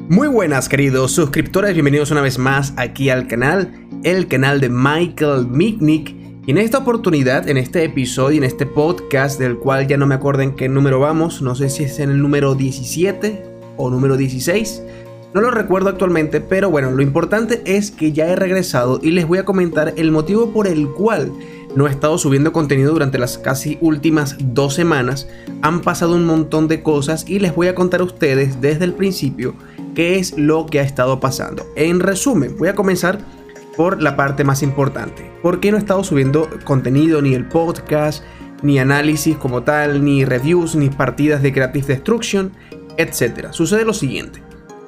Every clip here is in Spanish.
Muy buenas, queridos suscriptores, bienvenidos una vez más aquí al canal, el canal de Michael Mitnick. Y en esta oportunidad, en este episodio, en este podcast, del cual ya no me acuerdo en qué número vamos, no sé si es en el número 17 o número 16, no lo recuerdo actualmente, pero bueno, lo importante es que ya he regresado y les voy a comentar el motivo por el cual no he estado subiendo contenido durante las casi últimas 2 semanas. Han pasado un montón de cosas y les voy a contar a ustedes desde el principio qué es lo que ha estado pasando. En resumen, voy a comenzar por la parte más importante. ¿Por qué no he estado subiendo contenido, ni el podcast, ni análisis como tal, ni reviews, ni partidas de Creative Destruction, etcétera? Sucede lo siguiente.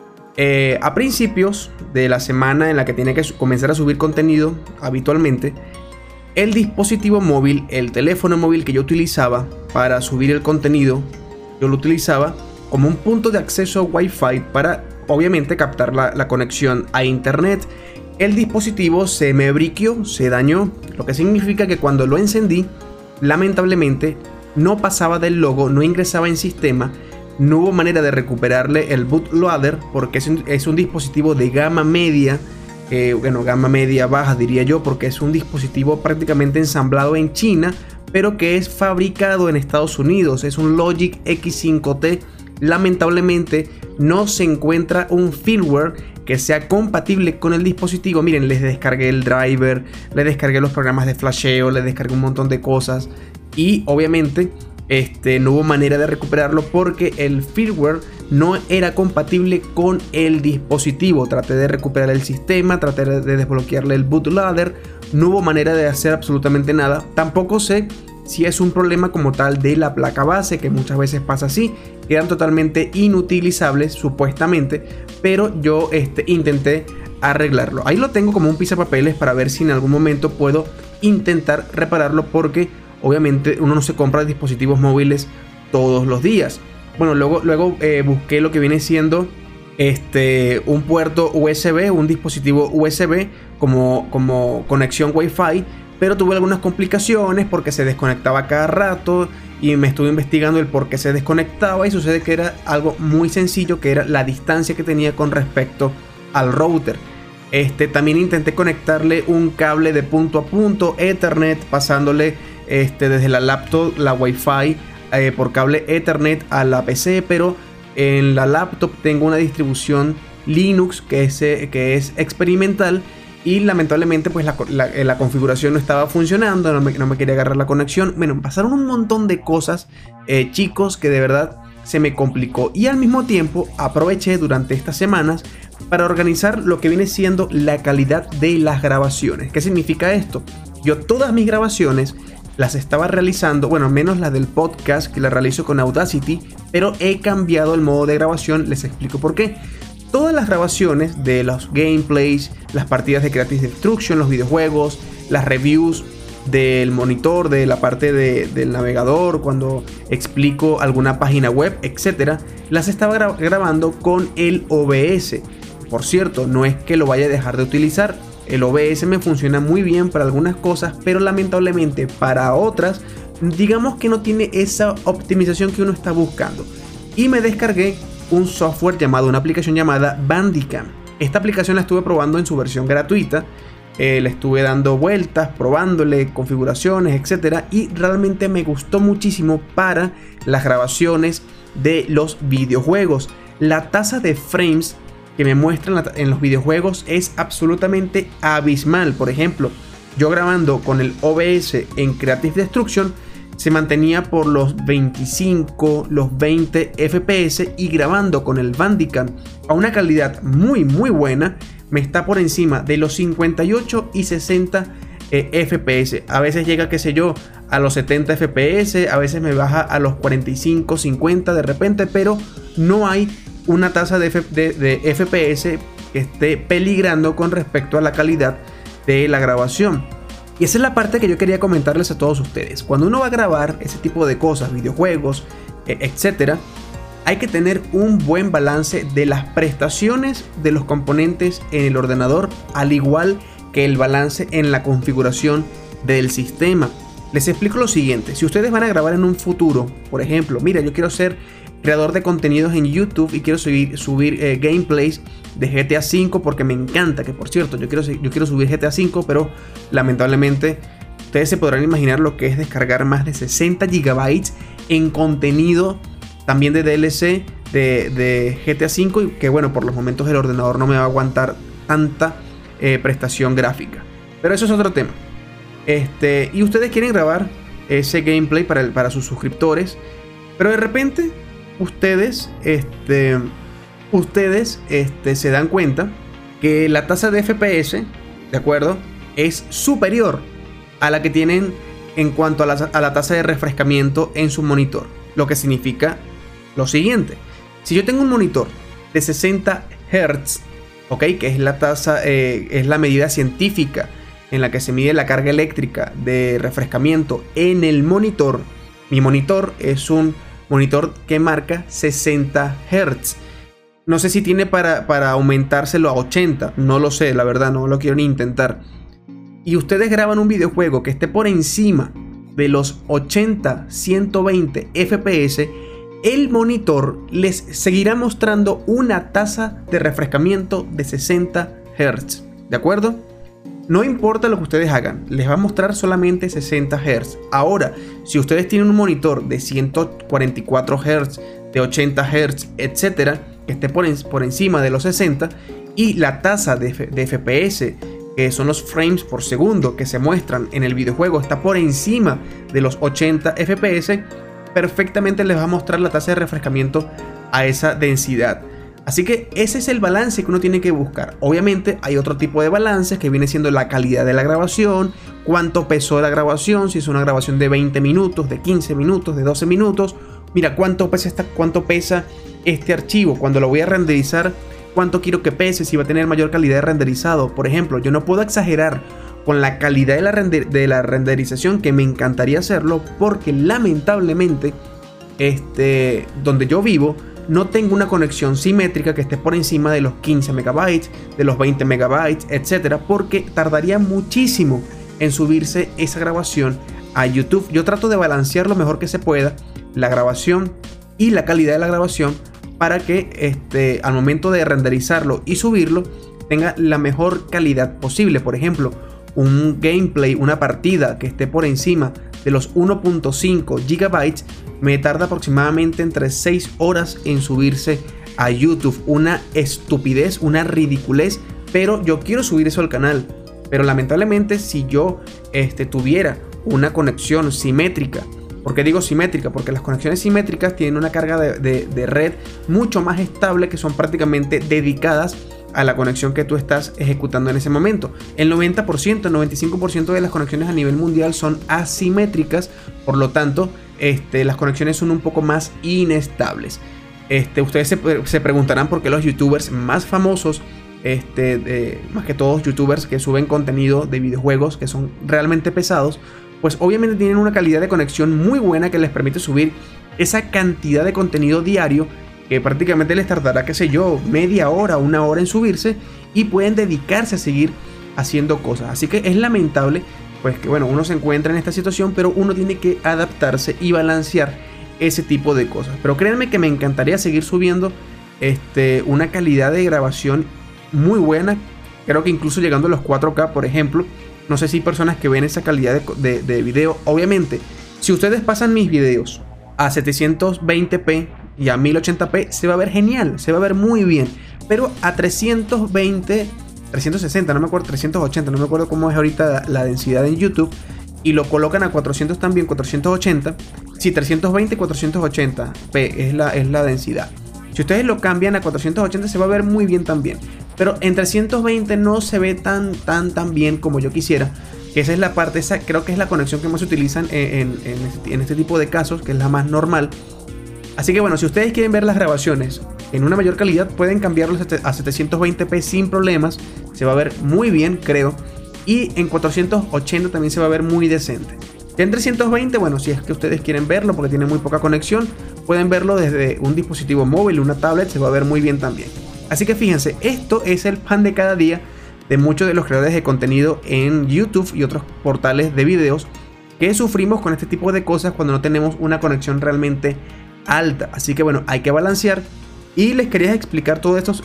A principios de la semana en la que tenía que comenzar a subir contenido habitualmente, el dispositivo móvil, el teléfono móvil que yo utilizaba para subir el contenido, yo lo utilizaba como un punto de acceso Wi-Fi para obviamente captar la conexión a internet. El dispositivo se me briqueó, se dañó, lo que significa que cuando lo encendí, lamentablemente no pasaba del logo, no ingresaba en sistema, no hubo manera de recuperarle el bootloader porque es un dispositivo de gama media, gama media baja diría yo, porque es un dispositivo prácticamente ensamblado en China, pero que es fabricado en Estados Unidos, es un Logic X5T. Lamentablemente no se encuentra un firmware que sea compatible con el dispositivo. Miren, les descargué el driver, les descargué los programas de flasheo, les descargué un montón de cosas y obviamente no hubo manera de recuperarlo porque el firmware no era compatible con el dispositivo. Traté de recuperar el sistema, traté de desbloquearle el bootloader, no hubo manera de hacer absolutamente nada. Tampoco sé si es un problema como tal de la placa base, que muchas veces pasa así, quedan totalmente inutilizables supuestamente, pero yo intenté arreglarlo. Ahí lo tengo como un pisapapeles para ver si en algún momento puedo intentar repararlo, porque obviamente uno no se compra dispositivos móviles todos los días. Bueno, luego busqué lo que viene siendo un puerto USB, un dispositivo USB como conexión Wi-Fi, pero tuve algunas complicaciones porque se desconectaba cada rato y me estuve investigando el por qué se desconectaba y sucede que era algo muy sencillo, que era la distancia que tenía con respecto al router. También intenté conectarle un cable de punto a punto Ethernet, pasándole desde la laptop la Wi-Fi por cable Ethernet a la PC, pero en la laptop tengo una distribución Linux que es experimental y lamentablemente pues la configuración no estaba funcionando, no me quería agarrar la conexión. Bueno, pasaron un montón de cosas, chicos, que de verdad se me complicó, y al mismo tiempo aproveché durante estas semanas para organizar lo que viene siendo la calidad de las grabaciones. ¿Qué significa esto? Yo todas mis grabaciones las estaba realizando, bueno, menos la del podcast, que la realizo con Audacity, pero he cambiado el modo de grabación. Les explico por qué. Todas las grabaciones de los gameplays, las partidas de Creative Destruction, los videojuegos, las reviews del monitor, de la parte del navegador, cuando explico alguna página web, etcétera, las estaba grabando con el OBS. Por cierto, no es que lo vaya a dejar de utilizar. El OBS me funciona muy bien para algunas cosas, pero lamentablemente para otras, digamos que no tiene esa optimización que uno está buscando. Y me descargué un software una aplicación llamada Bandicam. Esta aplicación la estuve probando en su versión gratuita, le estuve dando vueltas, probándole configuraciones, etcétera, y realmente me gustó muchísimo para las grabaciones de los videojuegos. La tasa de frames que me muestran en los videojuegos es absolutamente abismal. Por ejemplo, yo grabando con el OBS en Creative Destruction se mantenía por los 25, los 20 FPS, y grabando con el Bandicam a una calidad muy buena me está por encima de los 58 y 60 FPS. A veces llega, qué sé yo, a los 70 FPS, a veces me baja a los 45, 50 de repente, pero no hay una tasa de FPS que esté peligrando con respecto a la calidad de la grabación. Y esa es la parte que yo quería comentarles a todos ustedes. Cuando uno va a grabar ese tipo de cosas, videojuegos, etcétera, hay que tener un buen balance de las prestaciones de los componentes en el ordenador, al igual que el balance en la configuración del sistema. Les explico lo siguiente: si ustedes van a grabar en un futuro, por ejemplo, mira, yo quiero hacer creador de contenidos en YouTube y quiero subir gameplays de GTA V porque me encanta, que por cierto yo quiero subir GTA V, pero lamentablemente ustedes se podrán imaginar lo que es descargar más de 60 GB en contenido también de DLC de GTA V, y que bueno, por los momentos el ordenador no me va a aguantar tanta prestación gráfica, pero eso es otro tema. Y ustedes quieren grabar ese gameplay para sus suscriptores, pero de repente ustedes se dan cuenta que la tasa de FPS, ¿de acuerdo?, es superior a la que tienen en cuanto a la tasa de refrescamiento en su monitor, lo que significa lo siguiente: si yo tengo un monitor de 60 Hz, ¿ok?, que es la tasa, es la medida científica en la que se mide la carga eléctrica de refrescamiento en el monitor. Mi monitor es un monitor que marca 60 Hz. No sé si tiene para aumentárselo a 80, no lo sé, la verdad, no lo quiero ni intentar. Y ustedes graban un videojuego que esté por encima de los 80, 120 FPS, el monitor les seguirá mostrando una tasa de refrescamiento de 60 Hz, ¿de acuerdo? No importa lo que ustedes hagan, les va a mostrar solamente 60 Hz. Ahora, si ustedes tienen un monitor de 144 Hz, de 80 Hz, etcétera, que esté por encima de los 60, y la tasa de FPS, que son los frames por segundo que se muestran en el videojuego, está por encima de los 80 FPS, perfectamente les va a mostrar la tasa de refrescamiento a esa densidad. Así que ese es el balance que uno tiene que buscar. Obviamente hay otro tipo de balances que viene siendo la calidad de la grabación, cuánto pesó la grabación, si es una grabación de 20 minutos, de 15 minutos, de 12 minutos. Mira, cuánto pesa este archivo, cuando lo voy a renderizar, cuánto quiero que pese, si va a tener mayor calidad de renderizado. Por ejemplo, yo no puedo exagerar con la calidad de la renderización, que me encantaría hacerlo, porque lamentablemente donde yo vivo no tengo una conexión simétrica que esté por encima de los 15 megabytes, de los 20 megabytes, etcétera, porque tardaría muchísimo en subirse esa grabación a YouTube. Yo trato de balancear lo mejor que se pueda la grabación y la calidad de la grabación para que al momento de renderizarlo y subirlo tenga la mejor calidad posible. Por ejemplo, un gameplay, una partida que esté por encima de los 1.5 GB me tarda aproximadamente entre 6 horas en subirse a YouTube. Una estupidez, una ridiculez, pero yo quiero subir eso al canal. Pero lamentablemente, si yo tuviera una conexión simétrica, ¿por qué digo simétrica? Porque las conexiones simétricas tienen una carga de red mucho más estable, que son prácticamente dedicadas a la conexión que tú estás ejecutando en ese momento. El 90%, el 95% de las conexiones a nivel mundial son asimétricas, por lo tanto las conexiones son un poco más inestables. Ustedes se preguntarán por qué los youtubers más famosos, más que todos youtubers que suben contenido de videojuegos que son realmente pesados, pues obviamente tienen una calidad de conexión muy buena que les permite subir esa cantidad de contenido diario, que prácticamente les tardará, qué sé yo, media hora, una hora en subirse, y pueden dedicarse a seguir haciendo cosas. Así que es lamentable, pues, que bueno, uno se encuentra en esta situación, pero uno tiene que adaptarse y balancear ese tipo de cosas. Pero créanme que me encantaría seguir subiendo una calidad de grabación muy buena, creo que incluso llegando a los 4K, por ejemplo. No sé si hay personas que ven esa calidad de video. Obviamente, si ustedes pasan mis videos a 720p y a 1080p, se va a ver genial, se va a ver muy bien. Pero a 320, 360, no me acuerdo, 380, no me acuerdo cómo es ahorita la densidad en YouTube, y lo colocan a 400 también, 480, sí, 320, 480p es la densidad. Si ustedes lo cambian a 480, se va a ver muy bien también. Pero en 320 no se ve tan bien como yo quisiera. Que esa es la parte, esa creo que es la conexión que más se utilizan en este tipo de casos, que es la más normal. Así que bueno, si ustedes quieren ver las grabaciones en una mayor calidad, pueden cambiarlos a 720p sin problemas. Se va a ver muy bien, creo. Y en 480 también se va a ver muy decente. En 320, bueno, si es que ustedes quieren verlo porque tiene muy poca conexión, pueden verlo desde un dispositivo móvil, una tablet, se va a ver muy bien también. Así que fíjense, esto es el pan de cada día de muchos de los creadores de contenido en YouTube y otros portales de videos, que sufrimos con este tipo de cosas cuando no tenemos una conexión realmente alta. Así que bueno, hay que balancear. Y les quería explicar todo esto,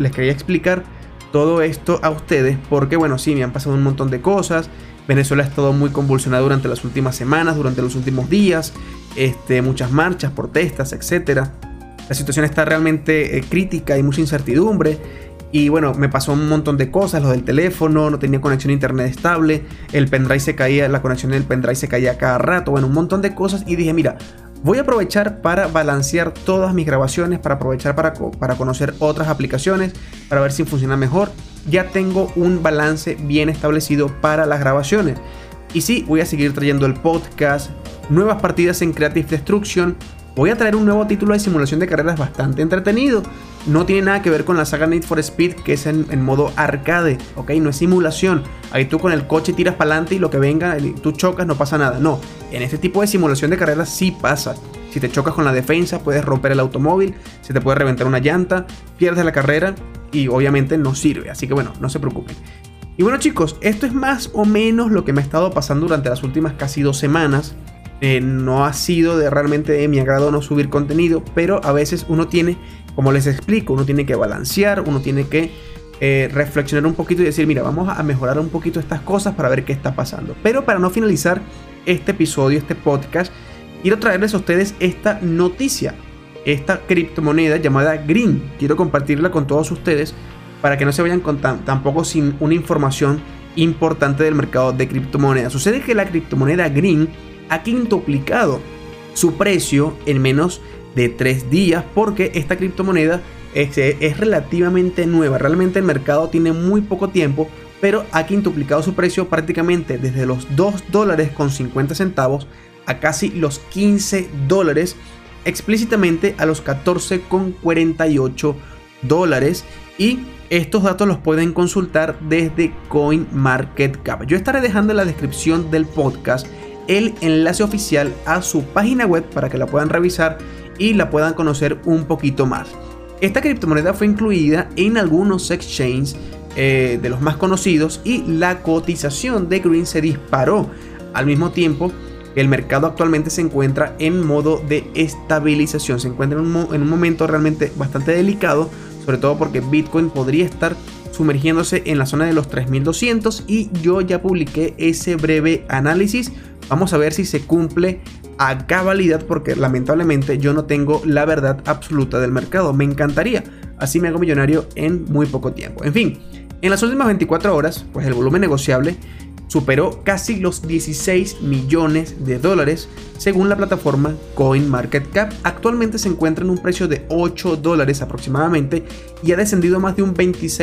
a ustedes porque bueno, sí, me han pasado un montón de cosas. Venezuela ha estado muy convulsionada durante las últimas semanas, durante los últimos días, muchas marchas, protestas, etc. La situación está realmente crítica, hay mucha incertidumbre. Y bueno, me pasó un montón de cosas, lo del teléfono, no tenía conexión a internet estable, el pendrive se caía, la conexión del pendrive se caía cada rato, bueno, un montón de cosas. Y dije, mira, voy a aprovechar para balancear todas mis grabaciones, para aprovechar para conocer otras aplicaciones, para ver si funciona mejor. Ya tengo un balance bien establecido para las grabaciones. Y sí, voy a seguir trayendo el podcast, nuevas partidas en Creative Destruction. Voy a traer un nuevo título de simulación de carreras bastante entretenido. No tiene nada que ver con la saga Need for Speed, que es en modo arcade, ¿ok? No es simulación. Ahí tú con el coche tiras para adelante y lo que venga, tú chocas, no pasa nada. No, en este tipo de simulación de carreras sí pasa. Si te chocas con la defensa, puedes romper el automóvil, se te puede reventar una llanta, pierdes la carrera y obviamente no sirve. Así que bueno, no se preocupen. Y bueno chicos, esto es más o menos lo que me ha estado pasando durante las últimas casi 2 semanas. No ha sido realmente de mi agrado no subir contenido, pero a veces uno tiene, como les explico, uno tiene que balancear, uno tiene que reflexionar un poquito y decir, mira, vamos a mejorar un poquito estas cosas para ver qué está pasando. Pero para no finalizar este episodio, este podcast, quiero traerles a ustedes esta noticia, esta criptomoneda llamada Green. Quiero compartirla con todos ustedes para que no se vayan con tampoco sin una información importante del mercado de criptomonedas. Sucede que la criptomoneda Green ha quintuplicado su precio en menos de 3 días porque esta criptomoneda es relativamente nueva. Realmente el mercado tiene muy poco tiempo, pero ha quintuplicado su precio prácticamente desde los $2.50 a casi los $15, explícitamente a los $14.48. Y estos datos los pueden consultar desde CoinMarketCap. Yo estaré dejando en la descripción del podcast el enlace oficial a su página web para que la puedan revisar y la puedan conocer un poquito más. Esta criptomoneda fue incluida en algunos exchanges de los más conocidos y la cotización de Green se disparó. Al mismo tiempo, el mercado actualmente se encuentra en modo de estabilización, se encuentra en un momento realmente bastante delicado, sobre todo porque Bitcoin podría estar sumergiéndose en la zona de los 3200 y yo ya publiqué ese breve análisis. Vamos a ver si se cumple a cabalidad porque lamentablemente yo no tengo la verdad absoluta del mercado. Me encantaría, así me hago millonario en muy poco tiempo. En fin, en las últimas 24 horas, pues el volumen negociable superó casi los $16 millones según la plataforma CoinMarketCap. Actualmente se encuentra en un precio de $8 aproximadamente y ha descendido más de un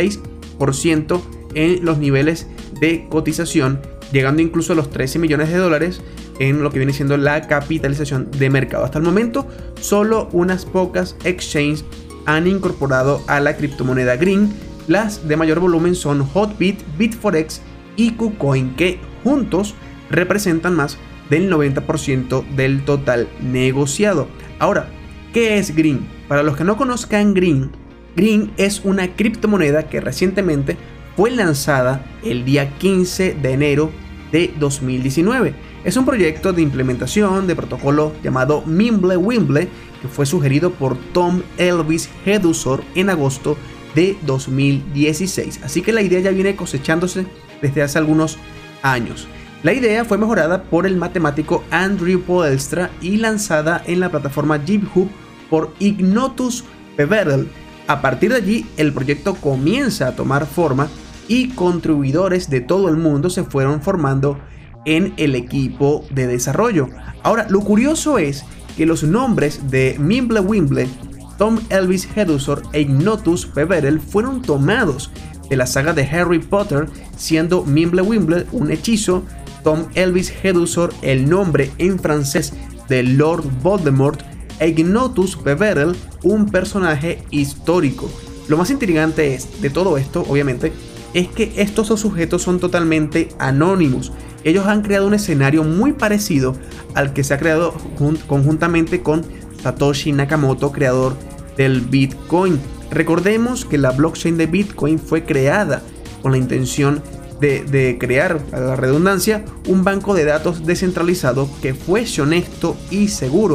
26% en los niveles de cotización, llegando incluso a los $13 millones en lo que viene siendo la capitalización de mercado. Hasta el momento, solo unas pocas exchanges han incorporado a la criptomoneda Green. Las de mayor volumen son Hotbit, Bitforex y KuCoin, que juntos representan más del 90% del total negociado. Ahora, ¿qué es Green? Para los que no conozcan Green es una criptomoneda que recientemente fue lanzada el día 15 de enero de 2019. Es un proyecto de implementación de protocolo llamado Mimblewimble que fue sugerido por Tom Elvis Hedusor en agosto de 2016. Así que la idea ya viene cosechándose desde hace algunos años. La idea fue mejorada por el matemático Andrew Poelstra y lanzada en la plataforma GitHub por Ignotus Peverell. A partir de allí, el proyecto comienza a tomar forma y contribuidores de todo el mundo se fueron formando en el equipo de desarrollo. Ahora, lo curioso es que los nombres de Mimblewimble, Tom Elvis Hedusor e Ignotus Peverell fueron tomados de la saga de Harry Potter, siendo Mimblewimble un hechizo, Tom Elvis Hedusor el nombre en francés de Lord Voldemort e Ignotus Peverell un personaje histórico. Lo más intrigante de todo esto, obviamente, es que estos dos sujetos son totalmente anónimos. Ellos han creado un escenario muy parecido al que se ha creado conjuntamente con Satoshi Nakamoto, creador del Bitcoin. Recordemos que la blockchain de Bitcoin fue creada con la intención de crear, a la redundancia, un banco de datos descentralizado que fuese honesto y seguro.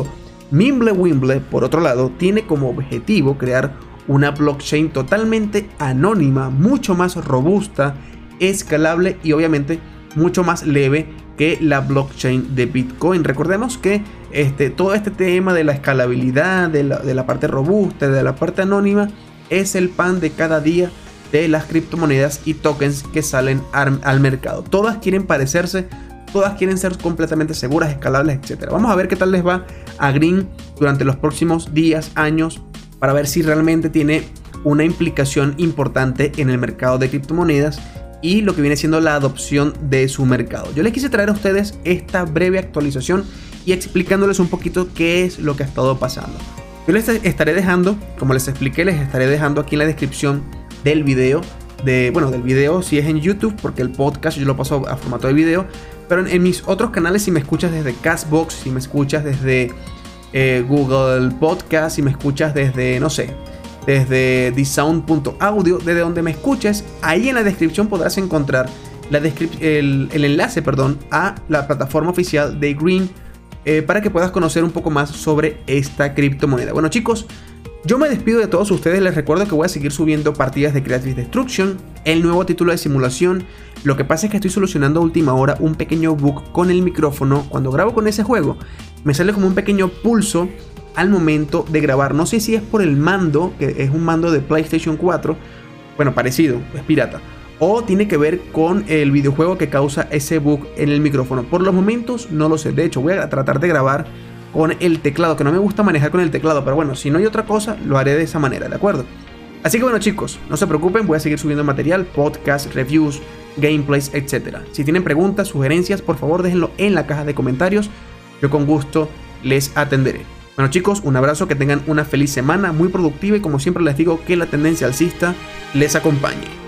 Mimblewimble, por otro lado, tiene como objetivo crear una blockchain totalmente anónima, mucho más robusta, escalable y obviamente mucho más leve que la blockchain de Bitcoin. Recordemos que todo este tema de la escalabilidad, de la parte robusta, de la parte anónima, es el pan de cada día de las criptomonedas y tokens que salen al mercado. Todas quieren parecerse, todas quieren ser completamente seguras, escalables, etc. Vamos a ver qué tal les va a Green durante los próximos días, años, para ver si realmente tiene una implicación importante en el mercado de criptomonedas y lo que viene siendo la adopción de su mercado. Yo les quise traer a ustedes esta breve actualización y explicándoles un poquito qué es lo que ha estado pasando. Yo les estaré dejando, como les expliqué, les estaré dejando aquí en la descripción del video, del video si es en YouTube, porque el podcast yo lo paso a formato de video, pero en mis otros canales, si me escuchas desde Castbox, si me escuchas desde Google Podcast, si me escuchas desde, no sé, desde thesound.audio, desde donde me escuches, ahí en la descripción podrás encontrar el enlace, a la plataforma oficial de Green para que puedas conocer un poco más sobre esta criptomoneda. Bueno, chicos, yo me despido de todos ustedes. Les recuerdo que voy a seguir subiendo partidas de Creative Destruction, el nuevo título de simulación. Lo que pasa es que estoy solucionando a última hora un pequeño bug con el micrófono. Cuando grabo con ese juego, me sale como un pequeño pulso al momento de grabar. No sé si es por el mando, que es un mando de PlayStation 4, bueno, parecido, es pirata, o tiene que ver con el videojuego que causa ese bug en el micrófono. Por los momentos no lo sé. De hecho, voy a tratar de grabar con el teclado, que no me gusta manejar con el teclado, pero bueno, si no hay otra cosa, lo haré de esa manera, ¿de acuerdo? Así que bueno, chicos, no se preocupen, voy a seguir subiendo material, podcasts, reviews, gameplays, etc. Si tienen preguntas, sugerencias, por favor déjenlo en la caja de comentarios, yo con gusto les atenderé. Bueno, chicos, un abrazo, que tengan una feliz semana, muy productiva, y como siempre les digo, que la tendencia alcista les acompañe.